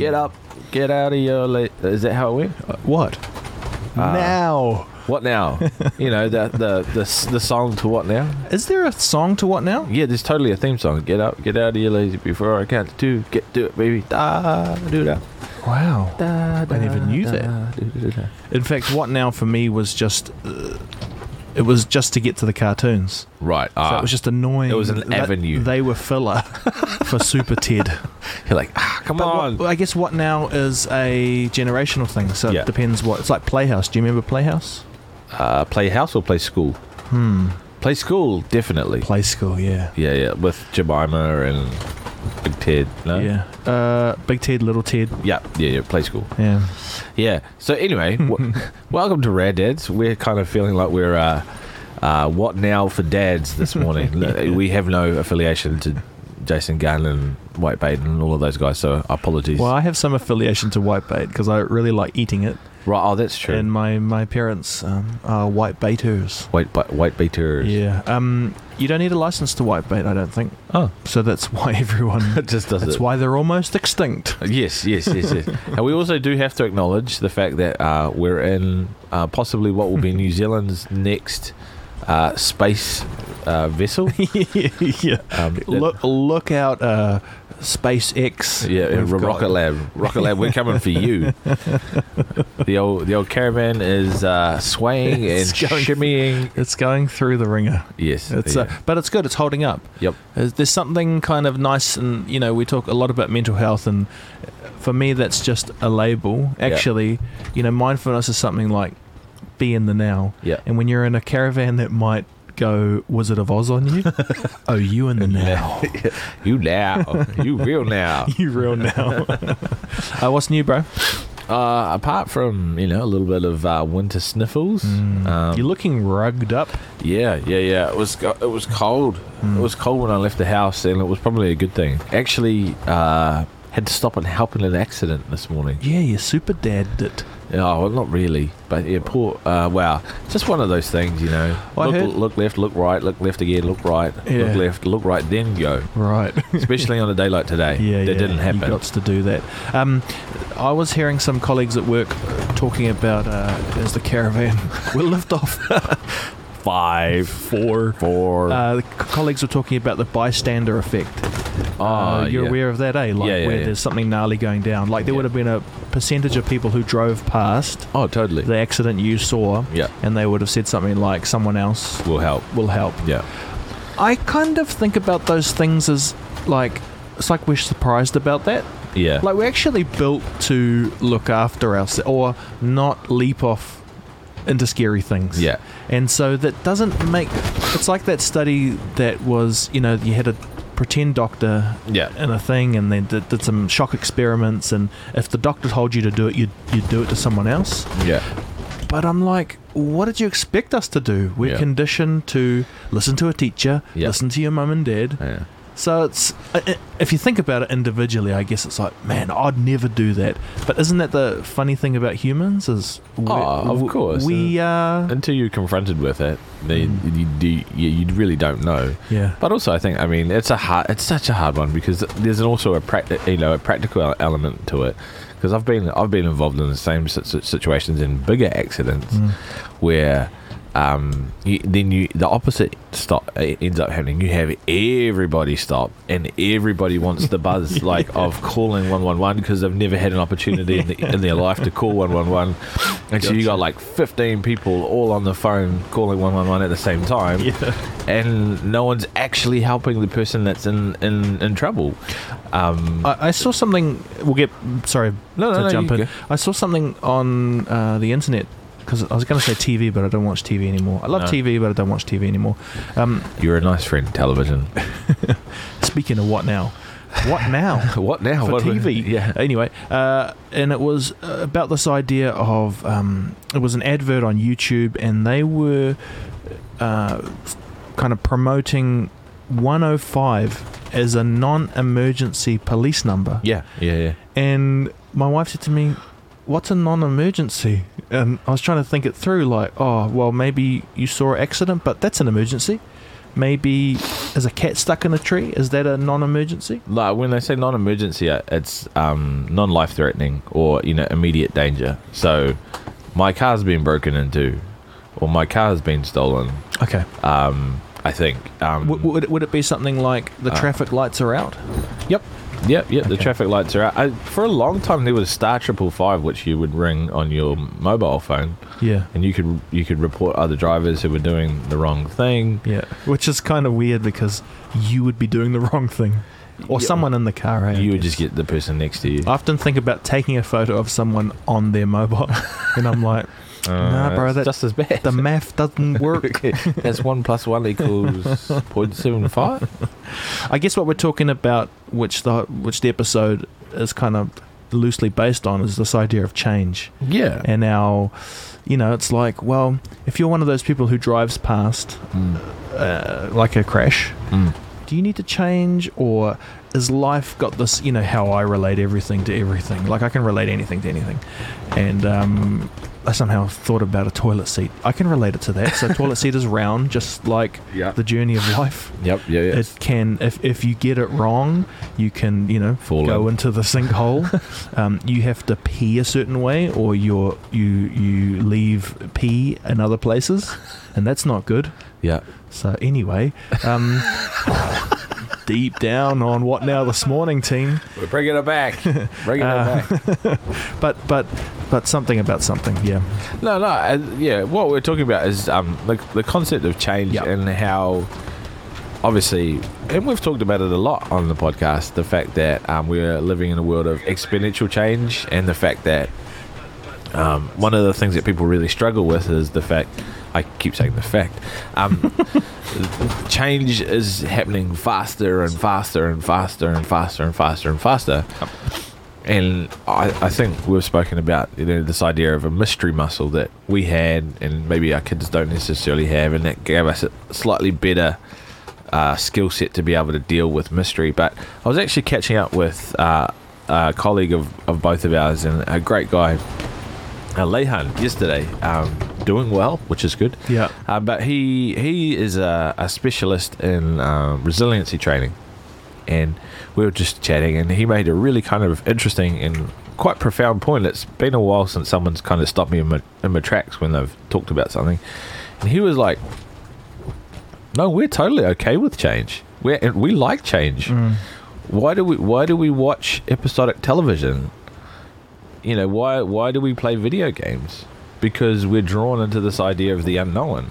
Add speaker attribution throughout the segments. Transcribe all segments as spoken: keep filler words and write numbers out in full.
Speaker 1: Get up, get out of your... La- Is that how it went?
Speaker 2: What?
Speaker 1: Uh,
Speaker 2: now.
Speaker 1: What now? You know, the, the the the song to What Now?
Speaker 2: Is there a song to What Now?
Speaker 1: Yeah, there's totally a theme song. Get up, get out of your lazy before I count to two. Get do it, baby. Da, do that.
Speaker 2: Wow.
Speaker 1: Da,
Speaker 2: I never knew
Speaker 1: da,
Speaker 2: that.
Speaker 1: do, do, do.
Speaker 2: In fact, What Now for me was just... Uh, it was just to get to the cartoons.
Speaker 1: Right.
Speaker 2: So
Speaker 1: Ah,
Speaker 2: it was just annoying.
Speaker 1: It was an
Speaker 2: that
Speaker 1: avenue.
Speaker 2: They were filler for Super Ted.
Speaker 1: you're like, ah, come
Speaker 2: But
Speaker 1: on.
Speaker 2: what, I guess What Now is a generational thing. So
Speaker 1: Yeah.
Speaker 2: it depends what... It's like Playhouse. Do you remember Playhouse?
Speaker 1: Uh, play house or play school?
Speaker 2: Hmm.
Speaker 1: Play school, definitely.
Speaker 2: Play School, yeah.
Speaker 1: Yeah, yeah, with Jemima and Big Ted. No?
Speaker 2: Yeah. Uh, Big Ted, Little Ted.
Speaker 1: Yeah, yeah, yeah. Play school.
Speaker 2: Yeah.
Speaker 1: Yeah. So anyway, w- welcome to Rad Dads. We're kind of feeling like we're uh, uh, what now for dads this morning.
Speaker 2: Yeah.
Speaker 1: We have no affiliation to Jason Gunn and Whitebait and all of those guys. So apologies.
Speaker 2: Well, I have some affiliation to whitebait because I really like eating it.
Speaker 1: Right. Oh, that's true.
Speaker 2: And my, my parents um, are whitebaiters.
Speaker 1: White Whitebaiters.
Speaker 2: Yeah. Um, you don't need a license to whitebait, I don't think.
Speaker 1: Oh,
Speaker 2: So that's why everyone...
Speaker 1: it just does
Speaker 2: That's
Speaker 1: it.
Speaker 2: why they're almost extinct.
Speaker 1: Yes, yes, yes, yes. And we also do have to acknowledge the fact that uh, we're in uh, possibly what will be New Zealand's next uh, space uh, vessel.
Speaker 2: yeah.
Speaker 1: Um,
Speaker 2: Look, look out, uh, SpaceX.
Speaker 1: Yeah,
Speaker 2: We've got-
Speaker 1: Rocket Lab. Rocket Lab, we're coming for you. The old the old caravan is uh, swaying and
Speaker 2: It's going-
Speaker 1: shimmying.
Speaker 2: It's going through the ringer.
Speaker 1: Yes.
Speaker 2: It's
Speaker 1: yeah.
Speaker 2: uh, but it's good. It's holding up.
Speaker 1: Yep.
Speaker 2: There's, there's something kind of nice, and you know, we talk a lot about mental health, and for me, that's just a label. Actually, you know, mindfulness is something like be in the now.
Speaker 1: Yeah.
Speaker 2: And when you're in a caravan that might go Wizard of Oz on you, oh, you in the now.
Speaker 1: You now. You real now.
Speaker 2: You real now. uh, what's new, bro?
Speaker 1: Uh, apart from, you know, a little bit of uh, winter sniffles. Um,
Speaker 2: You're looking rugged up.
Speaker 1: Yeah, yeah, yeah. It was go- it was cold.
Speaker 2: Mm.
Speaker 1: It was cold when I left the house, and it was probably a good thing. Actually, uh, had to stop and help in an accident this morning.
Speaker 2: Yeah, your super dad did.
Speaker 1: Oh, well, not really, but yeah, poor. Uh, wow, just one of those things, you know.
Speaker 2: Well, I
Speaker 1: look,
Speaker 2: heard-
Speaker 1: look left, look right, look left again, look right,
Speaker 2: Yeah.
Speaker 1: look left, look right, then go.
Speaker 2: Right.
Speaker 1: Especially on a day like today.
Speaker 2: Yeah,
Speaker 1: that
Speaker 2: yeah,
Speaker 1: didn't happen.
Speaker 2: You got to do that. Um, I was hearing some colleagues at work talking about uh, as the caravan will lift off.
Speaker 1: Five,
Speaker 2: Four.
Speaker 1: four.
Speaker 2: Uh, the c- colleagues were talking about the bystander effect.
Speaker 1: oh,
Speaker 2: Uh, you're
Speaker 1: yeah.
Speaker 2: aware of that, eh? Like
Speaker 1: Yeah, yeah,
Speaker 2: where
Speaker 1: yeah.
Speaker 2: there's something gnarly going down. Like there
Speaker 1: Yeah.
Speaker 2: would have been a percentage of people who drove past
Speaker 1: Oh, totally.
Speaker 2: the accident you saw,
Speaker 1: Yeah,
Speaker 2: and they would have said something like, "Someone else
Speaker 1: will help.
Speaker 2: will help."
Speaker 1: Yeah,
Speaker 2: I kind of think about those things as like it's like we're surprised about that.
Speaker 1: yeah,
Speaker 2: Like we're actually built to look after ourselves or not leap off into scary things.
Speaker 1: yeah,
Speaker 2: And so that doesn't make it's like that study that was, you know, you had a pretend doctor
Speaker 1: yeah,
Speaker 2: in a thing and they did, did some shock experiments, and if the doctor told you to do it, you'd, you'd do it to someone else.
Speaker 1: yeah.
Speaker 2: But I'm like, what did you expect us to do? We're
Speaker 1: Yeah.
Speaker 2: conditioned to listen to a teacher,
Speaker 1: Yeah.
Speaker 2: listen to your mum and dad.
Speaker 1: yeah.
Speaker 2: So it's i- i- if you think about it individually, I guess it's like, man, I'd never do that. But isn't that the funny thing about humans? Is we,
Speaker 1: Oh, of course.
Speaker 2: we uh,
Speaker 1: Until you're confronted with it, then you, you, you, you really don't know.
Speaker 2: yeah.
Speaker 1: But also, I think, I mean, it's a hard, it's such a hard one because there's also a prac- you know, a practical element to it. Because I've been, I've been involved in the same si- situations in bigger accidents
Speaker 2: Mm.
Speaker 1: where, um, you, then you, the opposite stop it ends up happening. You have everybody stop, and everybody wants the buzz like of calling one one one because they've never had an opportunity in, the, in their life to call one one one, and so you got like fifteen people all on the phone calling one one one at the same time.
Speaker 2: Yeah.
Speaker 1: And no one's actually helping the person that's in, in, in trouble. Um,
Speaker 2: I, I saw something. We'll get sorry
Speaker 1: no, no,
Speaker 2: to
Speaker 1: no,
Speaker 2: jump
Speaker 1: you
Speaker 2: in.
Speaker 1: go.
Speaker 2: I saw something on uh, the internet because I was going to say T V, but I don't watch T V anymore. I love
Speaker 1: No.
Speaker 2: T V, but I don't watch T V anymore. Um,
Speaker 1: You're a nice friend, television.
Speaker 2: speaking of what now? What now?
Speaker 1: What now?
Speaker 2: For
Speaker 1: What-
Speaker 2: T V.
Speaker 1: Yeah.
Speaker 2: Anyway, uh, and it was uh, about this idea of um, it was an advert on YouTube, and they were uh, kind of promoting one oh five as a non-emergency police number.
Speaker 1: Yeah, yeah, yeah.
Speaker 2: And my wife said to me, "What's a non-emergency?" And I was trying to think it through, like, oh, well, maybe you saw an accident, but that's an emergency. maybe is a cat stuck in a tree? Is that a non-emergency?
Speaker 1: Like when they say non-emergency, it's um, non-life threatening or you know immediate danger. So my car's been broken into, or my car's been stolen.
Speaker 2: Okay.
Speaker 1: Um, I think. Um,
Speaker 2: W- would it, would it be something like the
Speaker 1: uh,
Speaker 2: traffic lights are out?
Speaker 1: Yep. Yep, yep. The
Speaker 2: Okay.
Speaker 1: traffic lights are out. I, for a long time, there was star triple five, which you would ring on your mobile phone,
Speaker 2: Yeah.
Speaker 1: and you could you could report other drivers who were doing the wrong thing.
Speaker 2: Yeah. Which is kind of weird because you would be doing the wrong thing, or
Speaker 1: Yeah.
Speaker 2: someone in the car. Eh, I
Speaker 1: You would
Speaker 2: guess.
Speaker 1: just get the person next to you.
Speaker 2: I often think about taking a photo of someone on their mobile, and I'm like,
Speaker 1: Uh,
Speaker 2: nah, bro,
Speaker 1: it's
Speaker 2: that
Speaker 1: just as bad.
Speaker 2: the math doesn't work.
Speaker 1: That's one plus one equals zero point seven five.
Speaker 2: I guess what we're talking about, which the which the episode is kind of loosely based on, is this idea of change.
Speaker 1: Yeah.
Speaker 2: And our, you know, it's like, well, if you're one of those people who drives past,
Speaker 1: Mm.
Speaker 2: uh, like a crash,
Speaker 1: Mm.
Speaker 2: do you need to change, or is life got this, you know, how I relate everything to everything? Like I can relate anything to anything. And um, I somehow thought about a toilet seat. I can relate it to that. So toilet seat is round, just like
Speaker 1: Yeah.
Speaker 2: the journey of life.
Speaker 1: Yep. Yeah. Yeah.
Speaker 2: It can, if, if you get it wrong, you can, you know,
Speaker 1: Fall
Speaker 2: go
Speaker 1: in.
Speaker 2: into the sinkhole. um, you have to pee a certain way, or you're, you you leave pee in other places, and that's not good.
Speaker 1: Yeah.
Speaker 2: So anyway, um, deep down on what now this morning, team.
Speaker 1: We're bringing it back. Bringing
Speaker 2: Uh,
Speaker 1: it back.
Speaker 2: But but but something about something, yeah.
Speaker 1: No, no. Uh, yeah. What we're talking about is um the the concept of change
Speaker 2: Yep.
Speaker 1: and how. Obviously, and we've talked about it a lot on the podcast, the fact that um, we're living in a world of exponential change, and the fact that um, one of the things that people really struggle with is the fact, I keep saying the fact, um, change is happening faster and faster and faster and faster and faster and faster. And I, I think we've spoken about, you know, this idea of a mystery muscle that we had, and maybe our kids don't necessarily have, and that gave us a slightly better Uh, skill set to be able to deal with mystery. But I was actually catching up with uh, a colleague of, of both of ours, and a great guy, uh, Leihan, yesterday, um, doing well, which is good.
Speaker 2: Yeah.
Speaker 1: Uh, but he he is a, a specialist in uh, resiliency training, and we were just chatting, and he made a really kind of interesting and quite profound point. It's been a while since someone's kind of stopped me in my, in my tracks when they've talked about something, and he was like, no, we're totally okay with change. We we like change.
Speaker 2: Mm.
Speaker 1: Why do we Why do we watch episodic television? You know, why Why do we play video games? Because we're drawn into this idea of the unknown.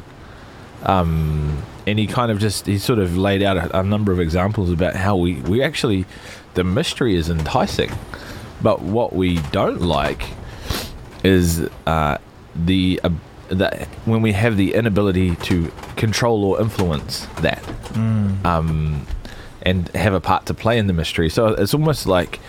Speaker 1: Um, and he kind of just he sort of laid out a, a number of examples about how we we actually the mystery is enticing, but what we don't like is uh, the uh, that when we have the inability to control or influence that,
Speaker 2: Mm.
Speaker 1: um, and have a part to play in the mystery. So it's almost like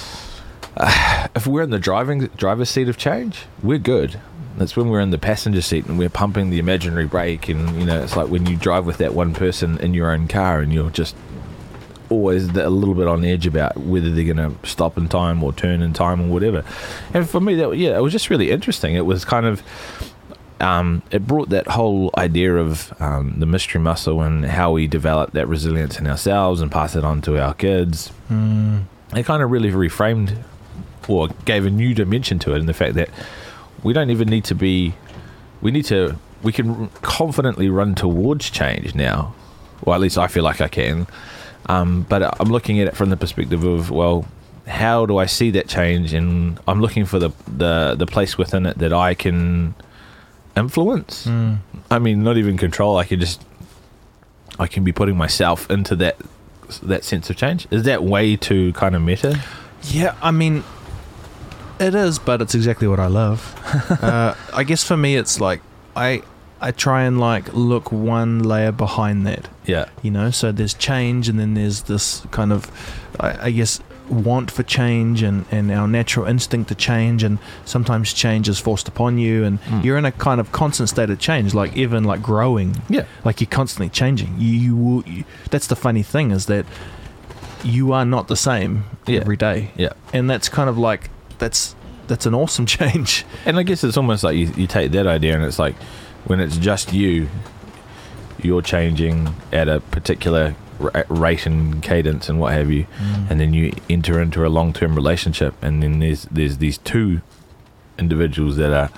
Speaker 1: uh, if we're in the driving driver's seat of change, we're good. That's when we're in the passenger seat and we're pumping the imaginary brake, and you know it's like when you drive with that one person in your own car, and you're just always a little bit on edge about whether they're going to stop in time or turn in time or whatever. And for me, that yeah, it was just really interesting. It was kind of um, it brought that whole idea of um, the mystery muscle and how we develop that resilience in ourselves and pass it on to our kids.
Speaker 2: Mm.
Speaker 1: It kind of really reframed or gave a new dimension to it, in the fact that we don't even need to be we need to we can confidently run towards change now, or at least I feel like I can. Um, but I'm looking at it from the perspective of, well, how do I see that change? And I'm looking for the the, the place within it that I can influence.
Speaker 2: Mm.
Speaker 1: I mean, not even control. I can just, I can be putting myself into that that sense of change. Is that way too kind of meta?
Speaker 2: Yeah, I mean, it is, but it's exactly what I love. uh, I guess for me, it's like I I try and like look one layer behind that.
Speaker 1: Yeah.
Speaker 2: You know, so there's change, and then there's this kind of, I, I guess, want for change, and, and our natural instinct to change, and sometimes change is forced upon you, and
Speaker 1: Mm.
Speaker 2: you're in a kind of constant state of change, like even like growing.
Speaker 1: Yeah.
Speaker 2: Like you're constantly changing. You, you will. You, that's the funny thing, is that you are not the same
Speaker 1: Yeah.
Speaker 2: every day,
Speaker 1: Yeah.
Speaker 2: and that's kind of like that's that's an awesome change.
Speaker 1: And I guess it's almost like you, you take that idea, and it's like when it's just you, you're changing at a particular ra- rate and cadence and what have you,
Speaker 2: Mm.
Speaker 1: and then you enter into a long-term relationship, and then there's there's these two individuals that are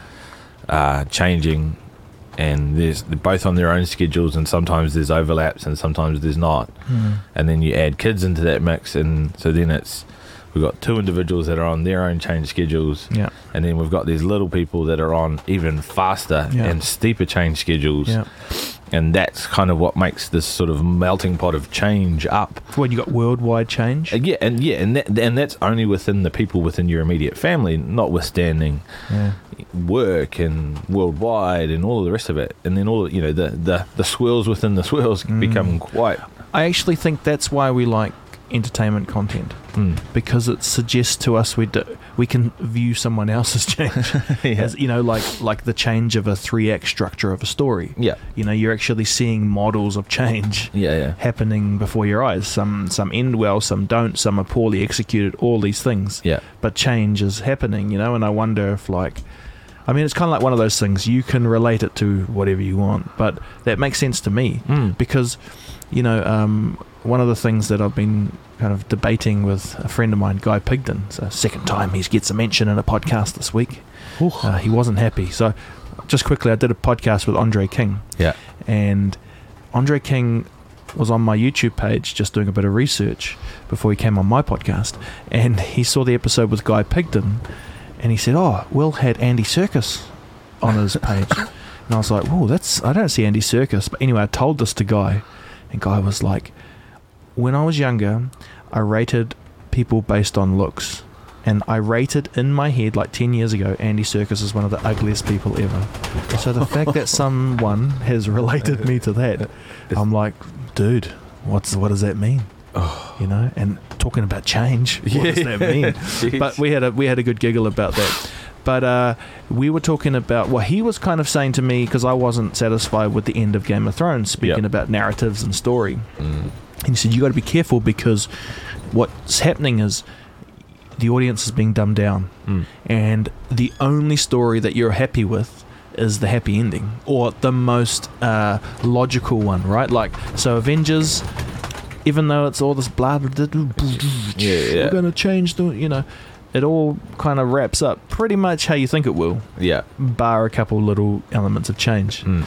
Speaker 1: uh, changing, and there's they're both on their own schedules, and sometimes there's overlaps and sometimes there's not,
Speaker 2: Mm.
Speaker 1: and then you add kids into that mix, and so then it's we've got two individuals that are on their own change schedules,
Speaker 2: Yeah.
Speaker 1: and then we've got these little people that are on even faster
Speaker 2: Yeah.
Speaker 1: and steeper change schedules,
Speaker 2: Yeah.
Speaker 1: and that's kind of what makes this sort of melting pot of change up.
Speaker 2: When you got worldwide change.
Speaker 1: And yeah, and yeah, and that, and that's only within the people within your immediate family, notwithstanding
Speaker 2: Yeah.
Speaker 1: work and worldwide and all of the rest of it. And then all you know, the the, the swirls within the swirls
Speaker 2: Mm.
Speaker 1: become quite.
Speaker 2: I actually think that's why we like entertainment content,
Speaker 1: Mm.
Speaker 2: because it suggests to us we do, we can view someone else's change
Speaker 1: Yeah.
Speaker 2: as, you know, like like the change of a three act structure of a story.
Speaker 1: Yeah,
Speaker 2: You know, you're actually seeing models of change
Speaker 1: yeah, yeah,
Speaker 2: happening before your eyes. Some some end well, some don't, some are poorly executed, all these things.
Speaker 1: yeah,
Speaker 2: But change is happening, you know, and I wonder if, like, I mean, it's kind of like one of those things, you can relate it to whatever you want, but that makes sense to me
Speaker 1: mm.
Speaker 2: because, you know, um, one of the things that I've been kind of debating with a friend of mine, Guy Pigden, so second time he gets a mention in a podcast this week. Uh, he wasn't happy. So just quickly, I did a podcast with Andre King.
Speaker 1: Yeah.
Speaker 2: And Andre King was on my YouTube page just doing a bit of research before he came on my podcast. And he saw the episode with Guy Pigden and he said, oh, Will had Andy Serkis on his page. And I was like, whoa, that's, I don't see Andy Serkis. But anyway, I told this to Guy, and Guy was like, when I was younger, I rated people based on looks. And I rated in my head, like ten years ago, Andy Serkis is one of the ugliest people ever. So the fact that someone has related me to that, I'm like, dude, what's what does that mean?
Speaker 1: Oh.
Speaker 2: You know, and talking about change, what
Speaker 1: Yeah.
Speaker 2: does that mean?
Speaker 1: Jeez.
Speaker 2: But we had a we had a good giggle about that. But uh, we were talking about, well, he was kind of saying to me, because I wasn't satisfied with the end of Game of Thrones, speaking
Speaker 1: Yep.
Speaker 2: about narratives and story.
Speaker 1: Mm.
Speaker 2: And he said, you got to be careful because what's happening is the audience is being dumbed down.
Speaker 1: Mm.
Speaker 2: And the only story that you're happy with is the happy ending or the most uh, logical one, right? Like, so Avengers, even though it's all this blah, blah, blah, blah, blah,
Speaker 1: Yeah, yeah.
Speaker 2: we're going to change the, you know, it all kind of wraps up pretty much how you think it will,
Speaker 1: Yeah.
Speaker 2: bar a couple little elements of change.
Speaker 1: Mm.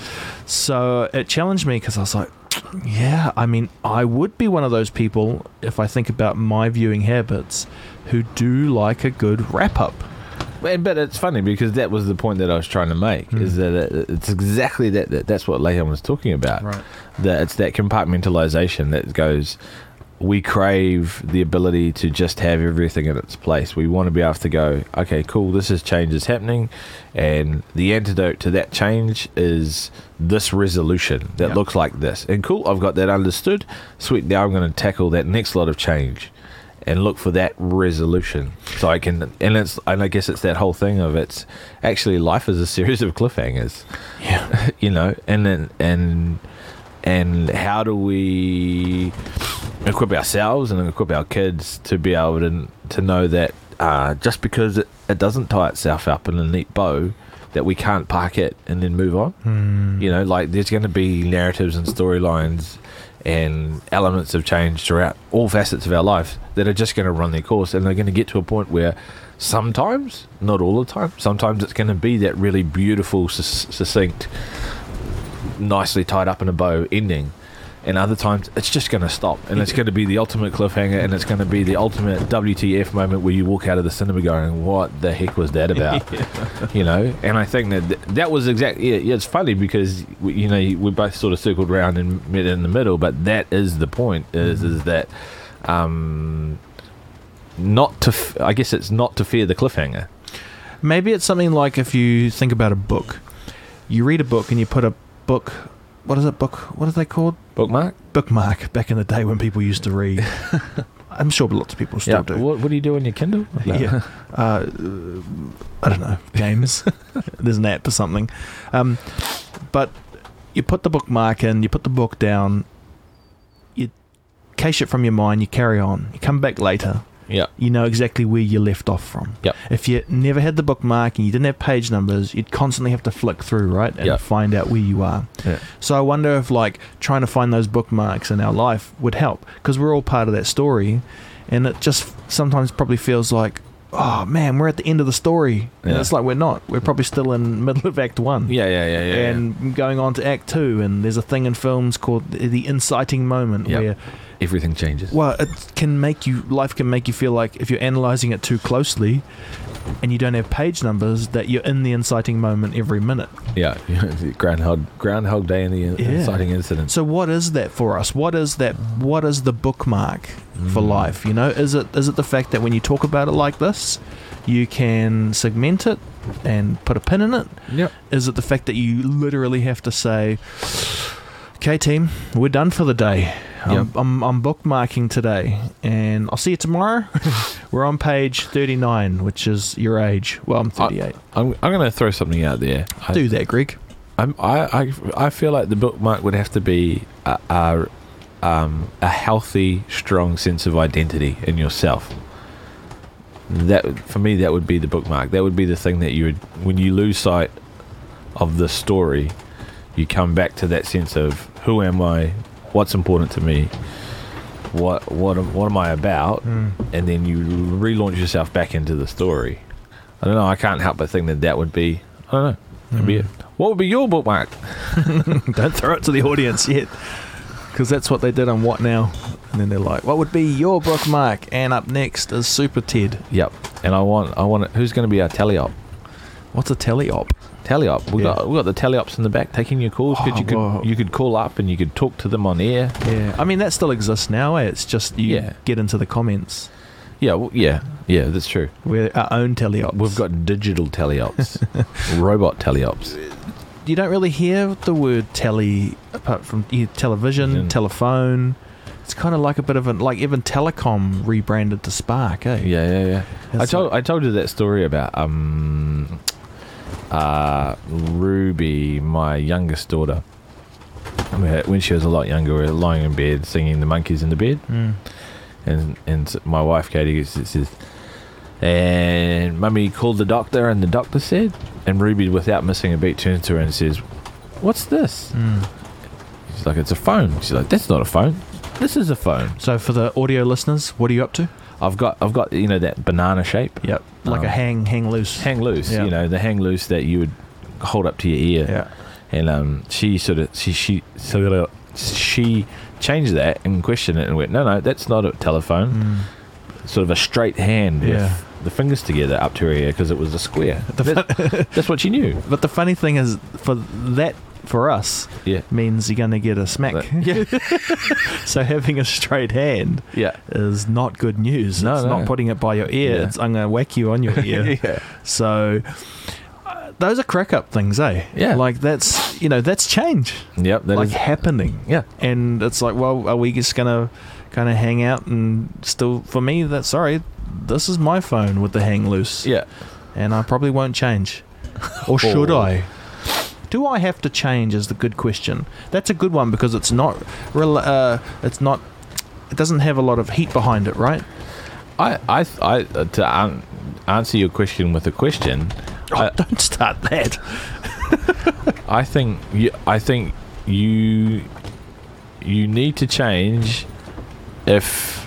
Speaker 2: So it challenged me because I was like, yeah, I mean, I would be one of those people, if I think about my viewing habits, who do like a good wrap-up.
Speaker 1: And, but it's funny because that was the point that I was trying to make,
Speaker 2: Mm.
Speaker 1: is that it, it's exactly that, that that's what Lehan was talking about.
Speaker 2: Right.
Speaker 1: That it's that compartmentalization that goes, we crave the ability to just have everything in its place. We want to be able to go, okay, cool, this is change is happening, and the antidote to that change is this resolution that
Speaker 2: Yeah.
Speaker 1: looks like this. And cool, I've got that understood. Sweet, now I'm going to tackle that next lot of change and look for that resolution. So I can, and it's, and I guess it's that whole thing of it's actually life is a series of cliffhangers.
Speaker 2: Yeah.
Speaker 1: You know, and then and and how do we equip ourselves and equip our kids to be able to to know that uh, just because it, it doesn't tie itself up in a neat bow, that we can't park it and then move on.
Speaker 2: Mm.
Speaker 1: You know, like there's going to be narratives and storylines and elements of change throughout all facets of our life that are just going to run their course, and they're going to get to a point where sometimes, not all the time, sometimes it's going to be that really beautiful, sus- succinct, nicely tied up in a bow ending, and other times it's just going to stop, and it's going to be the ultimate cliffhanger, and it's going to be the ultimate W T F moment where you walk out of the cinema going, what the heck was that about? You know, and I think that th- that was exactly, yeah, yeah, it's funny because we, you know, we both sort of circled around and met in the middle, but that is the point, is
Speaker 2: Mm-hmm.
Speaker 1: is that um not to f- I guess it's not to fear the cliffhanger.
Speaker 2: Maybe it's something like if you think about a book. You read a book and you put a book, what is it, book, what are they called?
Speaker 1: Bookmark?
Speaker 2: Bookmark, back in the day when people used to read. I'm sure lots of people still
Speaker 1: Yeah.
Speaker 2: do.
Speaker 1: What, what do you do on your Kindle?
Speaker 2: Yeah. Uh, I don't know, games. There's an app or something. Um, but you put the bookmark in, you put the book down, you cache it from your mind, you carry on. You come back later,
Speaker 1: Yeah.
Speaker 2: you know exactly where you left off from.
Speaker 1: Yep.
Speaker 2: If you never had the bookmark and you didn't have page numbers, you'd constantly have to flick through, right, and
Speaker 1: Yep.
Speaker 2: find out where you are.
Speaker 1: Yeah.
Speaker 2: So I wonder if, like, trying to find those bookmarks in our life would help, because we're all part of that story, and it just sometimes probably feels like, oh man, we're at the end of the story, and
Speaker 1: Yeah.
Speaker 2: it's like we're not. We're probably still in the middle of Act One.
Speaker 1: Yeah, yeah, yeah, yeah.
Speaker 2: And going on to Act Two, and there's a thing in films called the the inciting moment,
Speaker 1: Yep.
Speaker 2: where,
Speaker 1: Everything changes.
Speaker 2: well, it can make you, life can make you feel like if you're analysing it too closely and you don't have page numbers, that you're in the inciting moment every minute.
Speaker 1: Yeah. Groundhog Groundhog Day and the
Speaker 2: Yeah.
Speaker 1: inciting incident.
Speaker 2: So what is that for us? What is that? What is the bookmark for
Speaker 1: Mm.
Speaker 2: life? You know, is it is it the fact that when you talk about it like this, you can segment it and put a pin in it?
Speaker 1: Yep.
Speaker 2: Is it the fact that you literally have to say, okay, team, we're done for the day. I'm,
Speaker 1: Yep.
Speaker 2: I'm, I'm bookmarking today, and I'll see you tomorrow. We're on page thirty-nine, which is your age. Well, I'm thirty-eight.
Speaker 1: I'm, I'm going to throw something out there. I,
Speaker 2: Do that, Greg.
Speaker 1: I'm, I, I, I feel like the bookmark would have to be a, a, um, a healthy, strong sense of identity in yourself. That, for me, that would be the bookmark. That would be the thing that you would, when you lose sight of the story, you come back to that sense of who am I, what's important to me, what what am- what am I about,
Speaker 2: Mm.
Speaker 1: and then you relaunch yourself back into the story. I don't know. I can't help but think that that would be. I don't know. That'd be it. What would be your bookmark?
Speaker 2: Don't throw it to the audience yet, because that's what they did on What Now. And then they're like, what would be your bookmark? And up next is Super Ted.
Speaker 1: Yep. And I want I want it, who's going to be our teleop?
Speaker 2: What's a teleop?
Speaker 1: Teleop. We
Speaker 2: Yeah.
Speaker 1: got we got the teleops in the back taking your calls.
Speaker 2: Oh,
Speaker 1: Could you could
Speaker 2: wow.
Speaker 1: you could call up and you could talk to them on air.
Speaker 2: Yeah. I mean, that still exists now, eh? It's just you
Speaker 1: Yeah.
Speaker 2: get into the comments.
Speaker 1: Yeah. Well, yeah. Yeah. That's true.
Speaker 2: We're our own teleops.
Speaker 1: We've got digital teleops, robot teleops.
Speaker 2: You don't really hear the word telly apart from you hear television,
Speaker 1: Mm.
Speaker 2: telephone. It's kind of like a bit of a, like even Telecom rebranded to Spark, eh?
Speaker 1: Yeah. Yeah. Yeah. I
Speaker 2: It's
Speaker 1: told
Speaker 2: like-
Speaker 1: I told you that story about um uh Ruby, my youngest daughter. When when she was a lot younger, we were lying in bed singing the Monkeys in the bed.
Speaker 2: Mm.
Speaker 1: And and my wife Katie says, and Mummy called the doctor, and the doctor said, and Ruby, without missing a beat, turns to her and says, "What's this?"
Speaker 2: Mm.
Speaker 1: She's like, "It's a phone." She's like, "That's not a phone. This is a phone."
Speaker 2: So for the audio listeners, what are you up to?
Speaker 1: I've got I've got you know that banana shape,
Speaker 2: Yep. Like
Speaker 1: Um,
Speaker 2: a hang hang loose.
Speaker 1: hang loose.
Speaker 2: Yeah.
Speaker 1: You know the hang loose that you would hold up to your ear.
Speaker 2: Yeah.
Speaker 1: And um, she sort of she she sort of she changed that and questioned it and went, "No, no, that's not a telephone."
Speaker 2: Mm.
Speaker 1: Sort of a straight hand
Speaker 2: Yeah.
Speaker 1: with the fingers together up to her ear because it was a square. That- that's what she knew.
Speaker 2: But the funny thing is, for that, for us,
Speaker 1: Yeah.
Speaker 2: means you're going to get a smack.
Speaker 1: Yeah.
Speaker 2: So having a straight hand
Speaker 1: Yeah.
Speaker 2: is not good news.
Speaker 1: No,
Speaker 2: it's
Speaker 1: no.
Speaker 2: not putting it by your ear.
Speaker 1: Yeah.
Speaker 2: It's I'm going to whack you on your ear.
Speaker 1: yeah.
Speaker 2: So uh, those are crack up things, eh?
Speaker 1: Yeah.
Speaker 2: Like that's, you know, that's change.
Speaker 1: Yep. That
Speaker 2: like
Speaker 1: is-
Speaker 2: happening.
Speaker 1: yeah.
Speaker 2: And it's like, well, are we just going to kind of hang out and still, for me, that's sorry, this is my phone with the hang loose.
Speaker 1: Yeah.
Speaker 2: And I probably won't change. Or should
Speaker 1: Oh.
Speaker 2: I? Do I have to change is the good question. That's a good one because it's not rel- uh, it's not it doesn't have a lot of heat behind it, right?
Speaker 1: I I I uh, to an- answer your question with a question.
Speaker 2: Oh,
Speaker 1: I,
Speaker 2: don't start that.
Speaker 1: I think you I think you you need to change if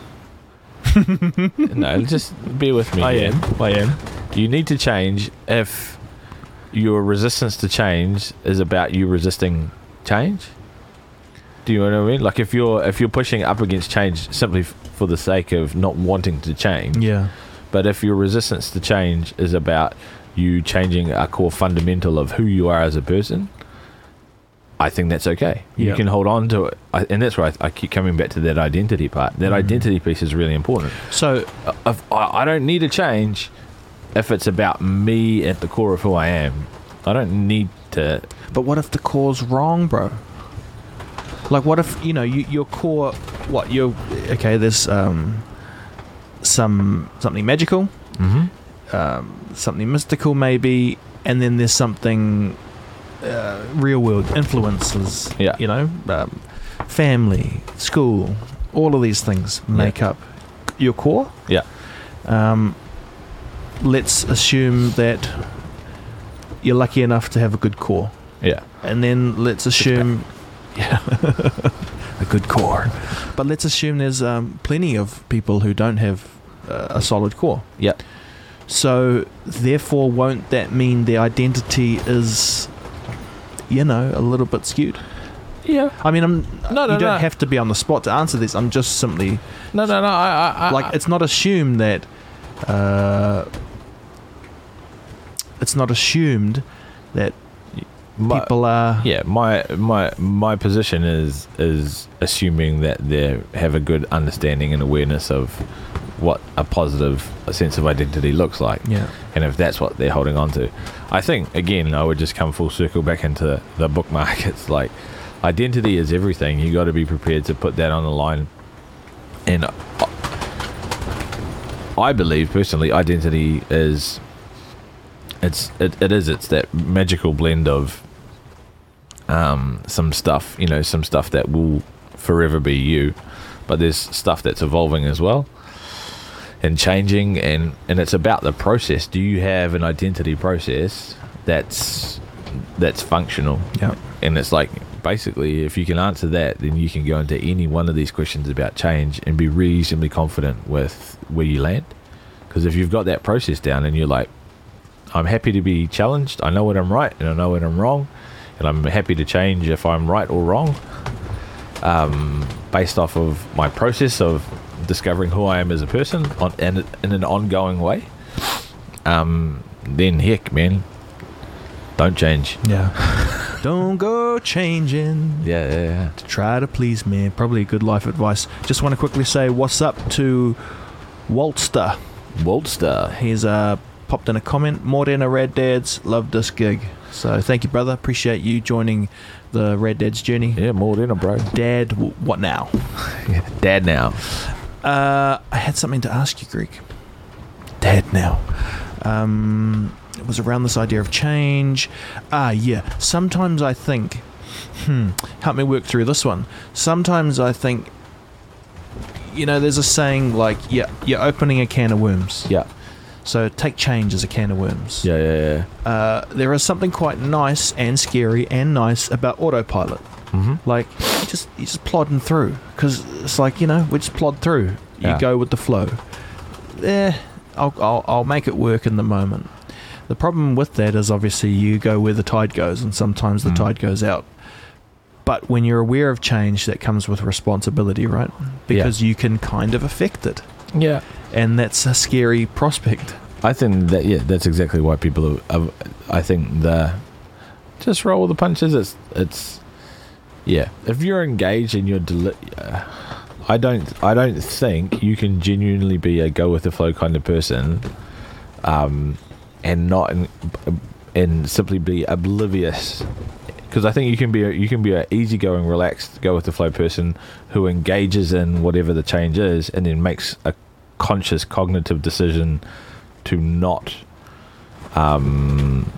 Speaker 1: no just bear with me
Speaker 2: I
Speaker 1: here.
Speaker 2: am. I am.
Speaker 1: You need to change if your resistance to change is about you resisting change. Do you know what I mean? Like if you're if you're pushing up against change simply f- for the sake of not wanting to change,
Speaker 2: Yeah.
Speaker 1: but if your resistance to change is about you changing a core fundamental of who you are as a person, I think that's okay. You
Speaker 2: Yeah.
Speaker 1: can hold on to it, I, and that's why I, I keep coming back to that identity part. That
Speaker 2: Mhm.
Speaker 1: identity piece is really important.
Speaker 2: So
Speaker 1: Uh, if I, I don't need to change if it's about me at the core of who I am. I don't need to.
Speaker 2: but what if the core's wrong, bro? Like what if, you know, you, your core what you're okay, there's um some something magical,
Speaker 1: Mm-hmm.
Speaker 2: um, something mystical maybe, and then there's something uh, real world influences.
Speaker 1: Yeah.
Speaker 2: You know, um, family, school, all of these things make up your core.
Speaker 1: Yeah.
Speaker 2: Um, let's assume that you're lucky enough to have a good core.
Speaker 1: Yeah.
Speaker 2: And then let's assume, yeah, a good core. But let's assume there's um, plenty of people who don't have uh, a solid core.
Speaker 1: Yeah.
Speaker 2: So therefore, won't that mean their identity is, you know, a little bit skewed?
Speaker 1: Yeah.
Speaker 2: I mean, I'm,
Speaker 1: No, no,
Speaker 2: you don't
Speaker 1: no.
Speaker 2: have to be on the spot to answer this. I'm just simply
Speaker 1: No, no, no. I, I, I
Speaker 2: like, it's not assumed that. Uh, it's not assumed that
Speaker 1: my,
Speaker 2: people are.
Speaker 1: Yeah, my my my position is is assuming that they have a good understanding and awareness of what a positive a sense of identity looks like.
Speaker 2: Yeah.
Speaker 1: And if that's what they're holding on to, I think again I would just come full circle back into the bookmark. It's like identity is everything. You got to be prepared to put that on the line. And I believe personally, identity is it's it, it is it's that magical blend of um, some stuff, you know, some stuff that will forever be you, but there's stuff that's evolving as well and changing, and and it's about the process. Do you have an identity process that's that's functional?
Speaker 2: Yeah.
Speaker 1: And it's like, basically, if you can answer that, then you can go into any one of these questions about change and be reasonably confident with where you land. Because if you've got that process down and you're like, I'm happy to be challenged, I know when I'm right and I know when I'm wrong, and I'm happy to change if I'm right or wrong, um, based off of my process of discovering who I am as a person on, and in an ongoing way, um, then heck, man, don't change.
Speaker 2: Yeah. Don't go changing.
Speaker 1: Yeah, yeah, yeah.
Speaker 2: To try to please me. Probably good life advice. Just want to quickly say what's up to Waltster.
Speaker 1: Waltster.
Speaker 2: He's uh, popped in a comment. Morena Rad Dads. Love this gig. So thank you, brother. Appreciate you joining the Rad Dads journey.
Speaker 1: Yeah, more than a bro.
Speaker 2: Dad, w- what now?
Speaker 1: Dad now.
Speaker 2: Uh, I had something to ask you, Greg. Dad now. Um, it was around this idea of change. Ah, yeah. Sometimes I think, hmm, help me work through this one. Sometimes I think, you know, there's a saying like, yeah, you're opening a can of worms.
Speaker 1: Yeah.
Speaker 2: So take change as a can of worms.
Speaker 1: Yeah, yeah, yeah.
Speaker 2: Uh, there is something quite nice and scary and nice about autopilot.
Speaker 1: Mm-hmm.
Speaker 2: Like, you just you just plodding through, because it's like, you know, we just plod through. You
Speaker 1: Yeah.
Speaker 2: go with the flow. Eh, I'll, I'll I'll make it work in the moment. The problem with that is obviously you go where the tide goes, and sometimes the
Speaker 1: Mm.
Speaker 2: tide goes out. But when you're aware of change, that comes with responsibility, right? Because you can kind of affect it,
Speaker 1: Yeah.
Speaker 2: and that's a scary prospect.
Speaker 1: I think that, yeah, that's exactly why people are, are I think the just roll with the punches. It's it's yeah. If you're engaged and you're deli- uh, I don't I don't think you can genuinely be a go with the flow kind of person, um, and not in, and simply be oblivious. Because I think you can be a, you can be a easygoing, relaxed, go with the flow person who engages in whatever the change is, and then makes a conscious, cognitive decision to not um,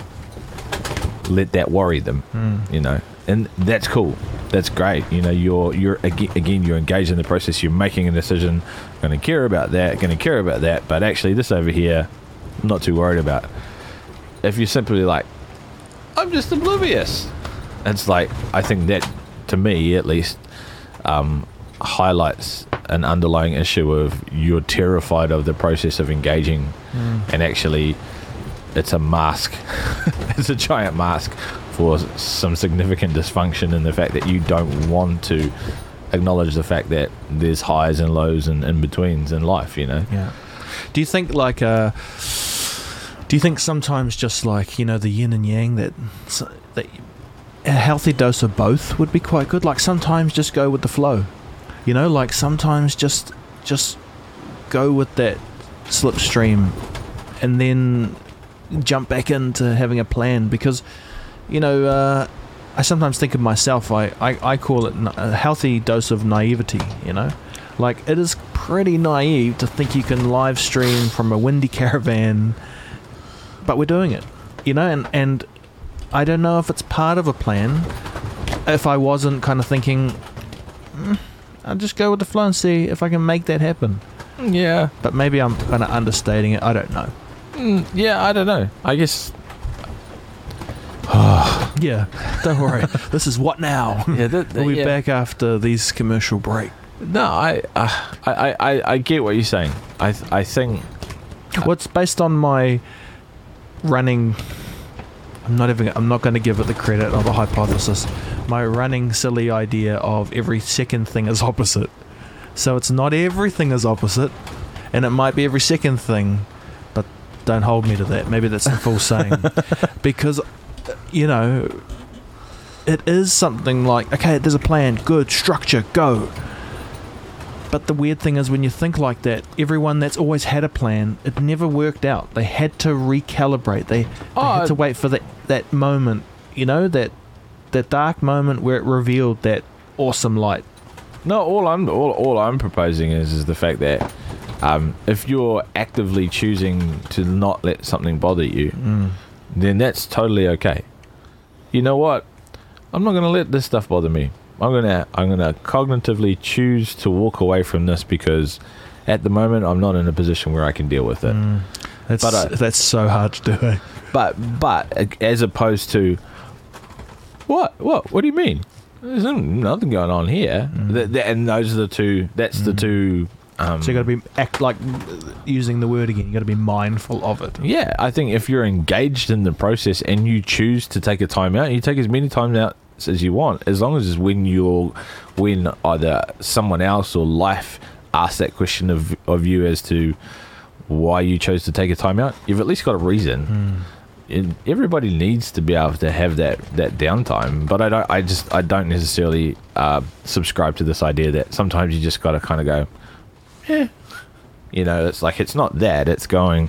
Speaker 1: let that worry them.
Speaker 2: Mm.
Speaker 1: You know, and that's cool. That's great. You know, you're you're again, again you're engaged in the process. You're making a decision. Going to care about that. Going to care about that. But actually, this over here, I'm not too worried about. If you're simply like, I'm just oblivious. It's like, I think that, to me at least, um, highlights an underlying issue of you're terrified of the process of engaging,
Speaker 2: Mm.
Speaker 1: and actually it's a mask. It's a giant mask for some significant dysfunction in the fact that you don't want to acknowledge the fact that there's highs and lows and in-betweens in life, you know?
Speaker 2: Yeah. Do you think like uh do you think sometimes just like, you know, the yin and yang, that that a healthy dose of both would be quite good? Like sometimes just go with the flow. You know, like sometimes just just go with that slipstream and then jump back into having a plan, because you know, uh I sometimes think of myself, I, I, I call it a healthy dose of naivety, you know? Like, it is pretty naive to think you can live stream from a windy caravan, but we're doing it, you know? And, and I don't know if it's part of a plan, if I wasn't kind of thinking, mm, I'll just go with the flow and see if I can make that happen.
Speaker 1: Yeah.
Speaker 2: But maybe I'm kind of understating it. I don't know.
Speaker 1: Mm, yeah, I don't know. I guess.
Speaker 2: Yeah, don't worry. This is What Now?
Speaker 1: Yeah, that, that,
Speaker 2: We'll be
Speaker 1: yeah.
Speaker 2: back after these commercial break.
Speaker 1: No, I, uh, I, I, I get what you're saying. I, th- I think.
Speaker 2: What's based on my running? I'm not even. I'm not going to give it the credit of a hypothesis. My running silly idea of every second thing is opposite. So it's not everything is opposite, and it might be every second thing, but don't hold me to that. Maybe that's the full saying, because you know, it is something like, okay, there's a plan, good structure, go. But the weird thing is, when you think like that, everyone that's always had a plan, it never worked out. They had to recalibrate. They, they
Speaker 1: Oh,
Speaker 2: had to wait for that, that moment, you know, that that dark moment where it revealed that awesome light.
Speaker 1: No, all I'm all, all I'm proposing is is the fact that um, if you're actively choosing to not let something bother you,
Speaker 2: Mm.
Speaker 1: then that's totally okay. You know what? I'm not going to let this stuff bother me. I'm gonna I'm gonna cognitively choose to walk away from this because at the moment I'm not in a position where I can deal with it.
Speaker 2: Mm. That's
Speaker 1: But, uh,
Speaker 2: that's so hard to do. Eh?
Speaker 1: But but as opposed to what what what do you mean? There's nothing going on here.
Speaker 2: Mm.
Speaker 1: Th- th- and those are the two. That's the
Speaker 2: Mm.
Speaker 1: two. Um,
Speaker 2: So you got to be act like using the word again. You got to be mindful of it.
Speaker 1: Yeah, I think if you're engaged in the process and you choose to take a time out, you take as many times out as you want, as long as it's when you're when either someone else or life asks that question of of you as to why you chose to take a time out, you've at least got a reason.
Speaker 2: Mm.
Speaker 1: And everybody needs to be able to have that that downtime, but I don't. I just I don't necessarily uh, subscribe to this idea that sometimes you just got to kind of go, yeah, you know. It's like it's not that. It's going.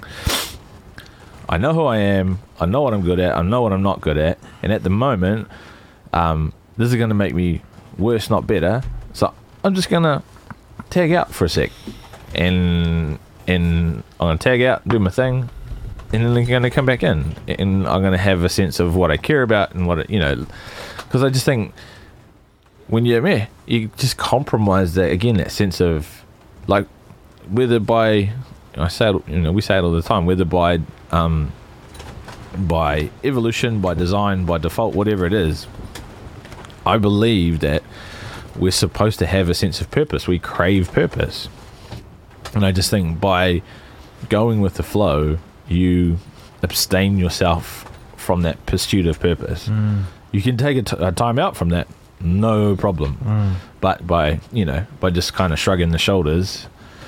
Speaker 1: I know who I am. I know what I'm good at. I know what I'm not good at. And at the moment, um, this is going to make me worse, not better. So I'm just going to tag out for a sec, and and I'm going to tag out, do my thing. And then they're going to come back in, and I'm going to have a sense of what I care about and what it, you know, because I just think when you're yeah, you just compromise that again, that sense of like whether by I say it, you know we say it all the time, whether by um, by evolution, by design, by default, whatever it is, I believe that we're supposed to have a sense of purpose. We crave purpose, and I just think by going with the flow, you abstain yourself from that pursuit of purpose.
Speaker 2: Mm.
Speaker 1: You can take a, t- a time out from that, no problem.
Speaker 2: Mm.
Speaker 1: But by you know by just kind of shrugging the shoulders,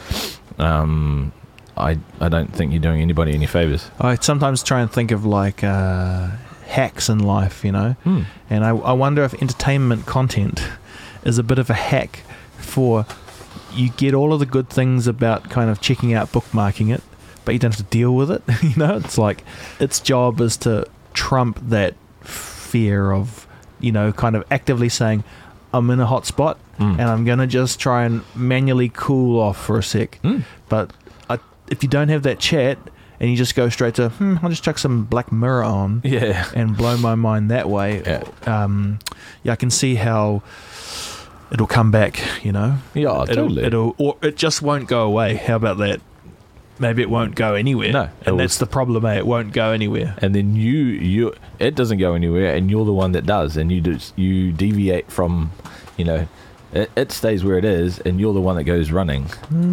Speaker 1: um, I I don't think you're doing anybody any favors.
Speaker 2: I sometimes try and think of like uh, hacks in life, you know,
Speaker 1: Hmm.
Speaker 2: and I, I wonder if entertainment content is a bit of a hack for you get all of the good things about kind of checking out bookmarking it, but you don't have to deal with it. You know, it's like its job is to trump that fear of, you know, kind of actively saying, I'm in a hot spot
Speaker 1: Mm.
Speaker 2: and I'm going to just try and manually cool off for a sec.
Speaker 1: Mm.
Speaker 2: But I, if you don't have that chat and you just go straight to, hmm, I'll just chuck some Black Mirror on
Speaker 1: Yeah.
Speaker 2: and blow my mind that way,
Speaker 1: Yeah.
Speaker 2: um, yeah, I can see how it'll come back, you know.
Speaker 1: Yeah,
Speaker 2: it'll,
Speaker 1: totally.
Speaker 2: It'll, or it just won't go away. How about that? Maybe it won't go anywhere.
Speaker 1: No, it
Speaker 2: and
Speaker 1: was-
Speaker 2: that's the problem. Eh? It won't go anywhere.
Speaker 1: And then you you it doesn't go anywhere, and you're the one that does, and you do, you deviate from, you know, it, it stays where it is, and you're the one that goes running.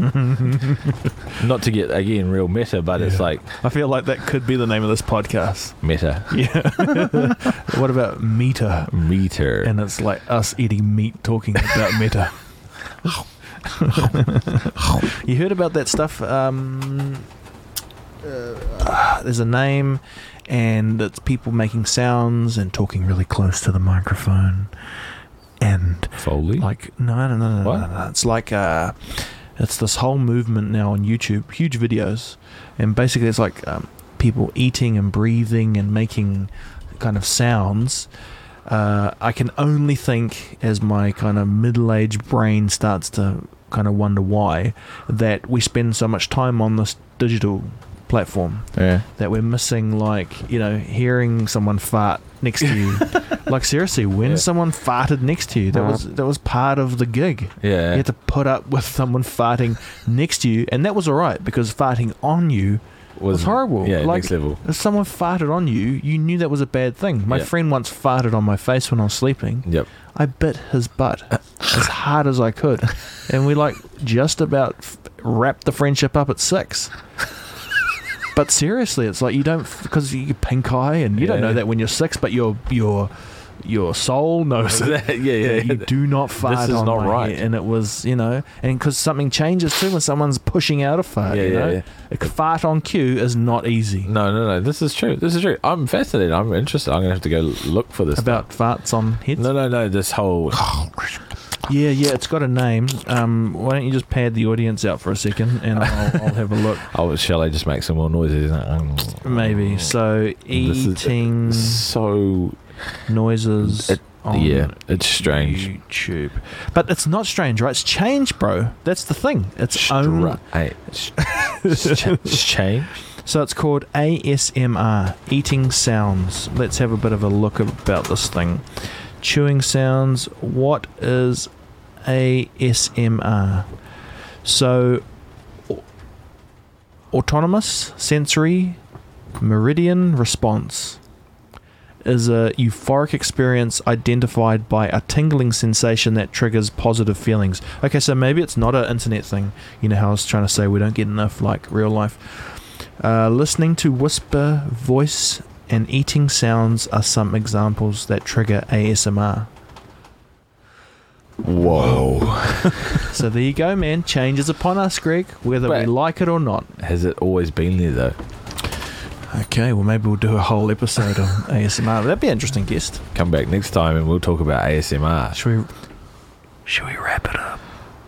Speaker 1: Not to get again real meta, but it's
Speaker 2: Yeah.
Speaker 1: like
Speaker 2: I feel like that could be the name of this podcast.
Speaker 1: meta
Speaker 2: Yeah. What about Meta?
Speaker 1: meter.
Speaker 2: And it's like us eating meat talking about Meta. You heard about that stuff? Um, uh, there's a name, and it's people making sounds and talking really close to the microphone. And
Speaker 1: Foley.
Speaker 2: like, no, no, no, no,
Speaker 1: What?
Speaker 2: no, no. It's like, uh, it's this whole movement now on YouTube, huge videos. And basically, it's like um, people eating and breathing and making kind of sounds. Uh, I can only think, as my kind of middle-aged brain starts to kind of wonder why, that we spend so much time on this digital platform
Speaker 1: Yeah.
Speaker 2: that we're missing, like, you know, hearing someone fart next to you. Like, seriously, when
Speaker 1: Yeah.
Speaker 2: someone farted next to you, that was that was part of the gig.
Speaker 1: Yeah.
Speaker 2: You had to put up with someone farting next to you, and that was all right because farting on you was horrible.
Speaker 1: Yeah,
Speaker 2: Like,
Speaker 1: next level.
Speaker 2: if someone farted on you, you knew that was a bad thing. My
Speaker 1: Yeah.
Speaker 2: friend once farted on my face when I was sleeping.
Speaker 1: Yep.
Speaker 2: I bit his butt as hard as I could, and we like just about f- wrapped the friendship up at six. But seriously, it's like you don't, because you pink eye and you don't
Speaker 1: Yeah.
Speaker 2: know that when you're six, but your your your soul knows it.
Speaker 1: yeah, yeah.
Speaker 2: Yeah, you do not fart
Speaker 1: This is
Speaker 2: on
Speaker 1: not
Speaker 2: my
Speaker 1: right.
Speaker 2: head. And it was, you know, and because something changes too when someone's pushing out a fart.
Speaker 1: Yeah,
Speaker 2: you
Speaker 1: yeah,
Speaker 2: know,
Speaker 1: yeah.
Speaker 2: a fart on cue is not easy.
Speaker 1: No, no, no. This is true. This is true. I'm fascinated. I'm interested. I'm gonna have to go look for this.
Speaker 2: About farts on heads.
Speaker 1: No, no, no. This whole.
Speaker 2: Yeah, yeah, it's got a name. Um, why don't you just pad the audience out for a second, and I'll, I'll have a look.
Speaker 1: Oh, shall I just make some more noises?
Speaker 2: Maybe. So
Speaker 1: This is
Speaker 2: eating
Speaker 1: So
Speaker 2: noises.
Speaker 1: It-
Speaker 2: on
Speaker 1: yeah, it's strange.
Speaker 2: YouTube, but it's not strange, right? It's change, bro. That's the thing. It's own.
Speaker 1: Hey, it's it's change.
Speaker 2: So it's called A S M R, eating sounds. Let's have a bit of a look about this thing. Chewing sounds. What is A S M R? So, au- autonomous sensory meridian response is a euphoric experience identified by a tingling sensation that triggers positive feelings. Okay, so maybe it's not an internet thing. You know how I was trying to say we don't get enough like real life. Uh, listening to whisper, voice, and eating sounds are some examples that trigger A S M R.
Speaker 1: Whoa.
Speaker 2: So there you go, man. Change is upon us, Greg, whether
Speaker 1: But-
Speaker 2: we like it or not.
Speaker 1: Has it always been there though?
Speaker 2: Okay, well maybe we'll do a whole episode on A S M R. That'd be an interesting guest.
Speaker 1: Come back next time and we'll talk about A S M R.
Speaker 2: Should we? Should we wrap it up?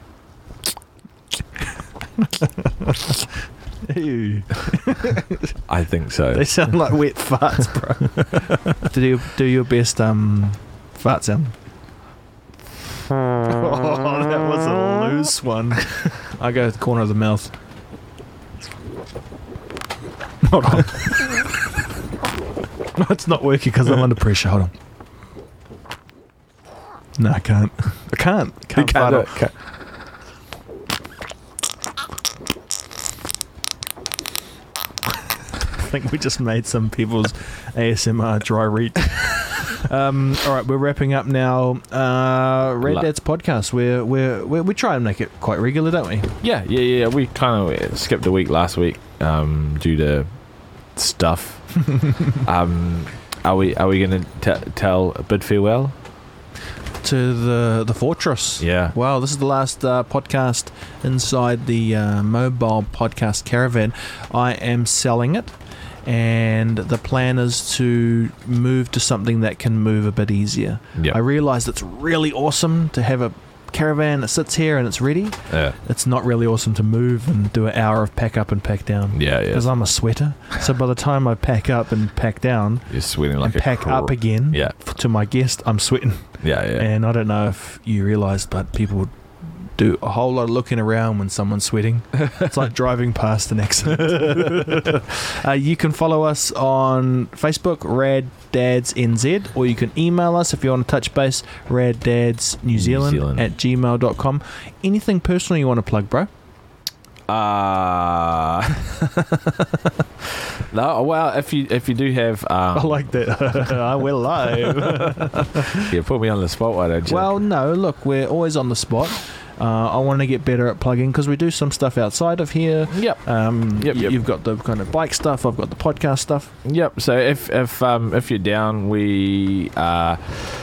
Speaker 2: Ew.
Speaker 1: I think so.
Speaker 2: They sound like wet farts, bro. do your do your best um fart sound. Oh, that was a loose one. I go to the corner of the mouth. Hold on. No, it's not working because I'm under pressure. Hold on. No, I can't. I can't. I can't,
Speaker 1: You
Speaker 2: fart
Speaker 1: do
Speaker 2: on-
Speaker 1: it. Can't-
Speaker 2: I think we just made some people's A S M R dry reach. Um, all right, we're wrapping up now. Uh, Red
Speaker 1: La-
Speaker 2: Dad's podcast. We're, we're, we're, we try and make it quite regular, don't we?
Speaker 1: Yeah, yeah, yeah. We kind of skipped a week last week um, due to stuff. um, are we are we going to tell a bid farewell?
Speaker 2: To the the fortress.
Speaker 1: Yeah.
Speaker 2: Wow, this is the last uh, podcast inside the uh, mobile podcast caravan. I am selling it, and the plan is to move to something that can move a bit easier.
Speaker 1: Yeah.
Speaker 2: I realised it's really awesome to have a caravan that sits here and it's ready.
Speaker 1: Yeah.
Speaker 2: It's not really awesome to move and do an hour of pack up and pack down.
Speaker 1: Yeah, yeah.
Speaker 2: Because I'm a sweater. So by the time I pack up and pack down
Speaker 1: You're sweating like
Speaker 2: and
Speaker 1: a
Speaker 2: pack
Speaker 1: cr-
Speaker 2: up again
Speaker 1: Yeah.
Speaker 2: f- to my guest, I'm sweating.
Speaker 1: Yeah, yeah.
Speaker 2: And I don't know if you realised, but people do a whole lot of looking around when someone's sweating. It's like driving past an accident. uh, you can follow us on Facebook, Rad Dads N Z, or you can email us if you want to touch base, raddadsnewzealand
Speaker 1: New Zealand.
Speaker 2: at gmail dot com. Anything personal you want to plug, bro?
Speaker 1: Uh, no, well, if you if you do have, um,
Speaker 2: I like that. I will live.
Speaker 1: yeah, put me on the spot, why don't you?
Speaker 2: Well, no, look, we're always on the spot. Uh, I want to get better at plugging because we do some stuff outside of here.
Speaker 1: yep,
Speaker 2: Um,
Speaker 1: Yep,
Speaker 2: y-
Speaker 1: yep.
Speaker 2: You've got the kind of bike stuff. I've got the podcast stuff.
Speaker 1: yep. So if if um if you're down, we uh.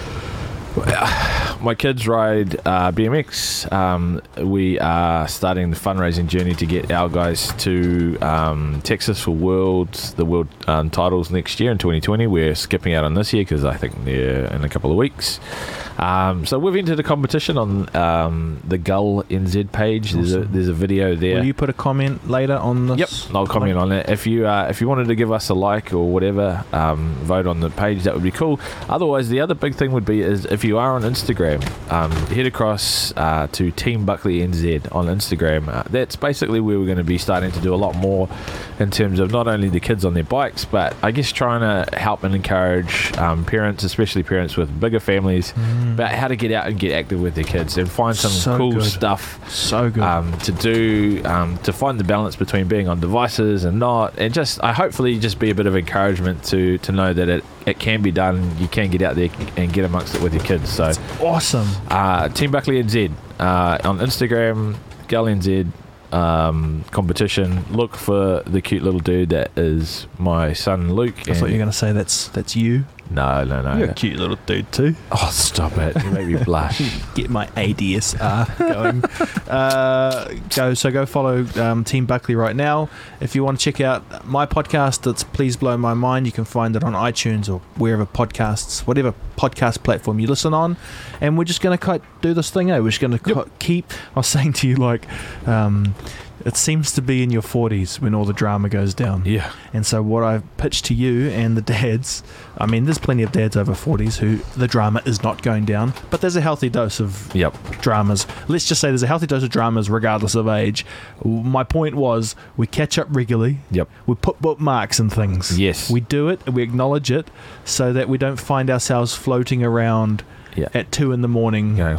Speaker 1: My kids ride uh, B M X. Um, we are starting the fundraising journey to get our guys to um, Texas for Worlds, the World um, titles next year in twenty twenty. We're skipping out on this year because I think they're in a couple of weeks. Um, so we've entered a competition on um, the Gull N Z page. There's a
Speaker 2: Awesome.
Speaker 1: there's a video there.
Speaker 2: Will you put a comment later on this?
Speaker 1: Yep, I'll comment on it. If you uh, if you wanted to give us a like or whatever, um, vote on the page. That would be cool. Otherwise, the other big thing would be is if you are on Instagram, um, head across uh, to Team Buckley N Z on Instagram. Uh, that's basically where we're going to be starting to do a lot more in terms of not only the kids on their bikes, but I guess trying to help and encourage um, parents, especially parents with bigger families,
Speaker 2: Mm.
Speaker 1: about how to get out and get active with their kids and find some
Speaker 2: So
Speaker 1: cool
Speaker 2: good.
Speaker 1: stuff
Speaker 2: So good.
Speaker 1: um, to do, um, to find the balance between being on devices and not, and just I hopefully just be a bit of encouragement to to know that it, it can be done. You can get out there and get amongst it with your kids. So
Speaker 2: awesome.
Speaker 1: uh, Team Buckley N Z uh, on Instagram, Gull N Z um, competition. Look for the cute little dude that is my son Luke.
Speaker 2: I thought you were going to say that's that's you.
Speaker 1: No, no, no.
Speaker 2: You're a cute little dude too.
Speaker 1: Oh, stop it! You make me blush.
Speaker 2: Get my A D S R going. uh, go so go follow um, Team Buckley right now. If you want to check out my podcast, it's Please Blow My Mind. You can find it on iTunes or wherever podcasts, whatever podcast platform you listen on. And we're just going to do this thing. Eh? We're just going to
Speaker 1: Yep.
Speaker 2: keep. I was saying to you like. Um, It seems to be in your forties when all the drama goes down.
Speaker 1: Yeah.
Speaker 2: And so what I've pitched to you and the dads, I mean, there's plenty of dads over forties who the drama is not going down, but there's a healthy dose of
Speaker 1: Yep.
Speaker 2: dramas. Let's just say there's a healthy dose of dramas regardless of age. My point was we catch up regularly.
Speaker 1: Yep.
Speaker 2: We put bookmarks and things.
Speaker 1: Yes.
Speaker 2: We do it, we acknowledge it so that we don't find ourselves floating around
Speaker 1: Yeah.
Speaker 2: at two in the morning,
Speaker 1: Going,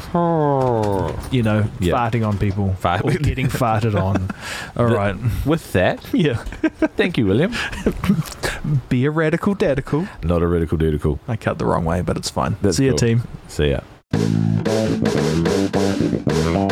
Speaker 2: you know,
Speaker 1: Yeah.
Speaker 2: farting on people
Speaker 1: Fart-
Speaker 2: or getting farted on. All
Speaker 1: The-
Speaker 2: right.
Speaker 1: With that,
Speaker 2: Yeah.
Speaker 1: thank you, William.
Speaker 2: Be a radical dadical.
Speaker 1: Not a radical dudical.
Speaker 2: I cut the wrong way, but it's fine.
Speaker 1: That's
Speaker 2: See ya,
Speaker 1: cool.
Speaker 2: team.
Speaker 1: See ya.